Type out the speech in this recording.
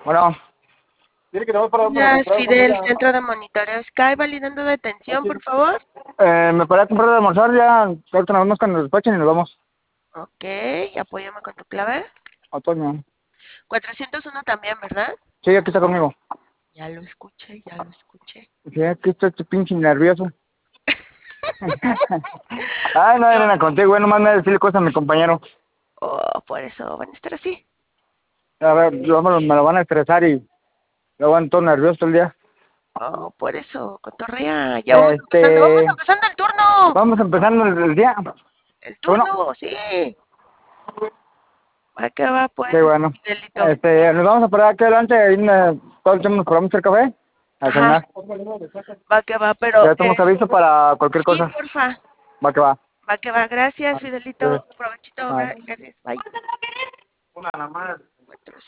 Bueno, dile que te voy para Gracias, comprar Fidel, comida. centro de monitoreo Sky, validando detención, por favor. Me paré comprar de almorzar ya. Ahorita nos vemos cuando nos despachen y nos vamos. Ok, apóyame con tu clave. Otoño. 401 también, ¿verdad? Sí, aquí está conmigo. Ya lo escuché, ya lo escuché. Sí, aquí está este pinche nervioso. Ay, no, Elena, contigo, güey. Nomás me decirle cosas a mi compañero. Oh, por eso van a estar así. A ver, me lo van a estresar y lo van todo nervioso todo el día. Oh, por eso, cotorrea. Ya vamos Este, empezando el turno. vamos empezando el día. El Bueno, turno, sí. Va que va, qué pues, bueno. Fidelito. Nos vamos a parar aquí adelante. Ahí todos nos paramos el café a Ajá, cenar. va que va, pero Ya estamos aviso para cualquier sí, cosa. porfa. Va que va. Va que va. Gracias, Fidelito. Eh, Provechito. ah, Gracias. Bye. una nada más. 4